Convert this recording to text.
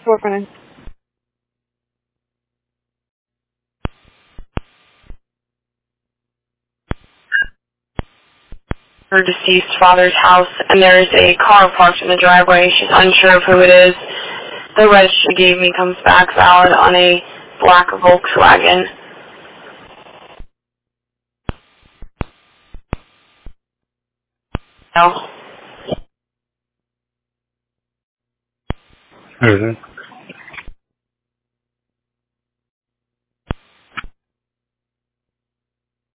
Working. Her deceased father's house, and there is a car parked in the driveway. She's unsure of who it is. The red she gave me comes back valid on a black Volkswagen. No. Who is it?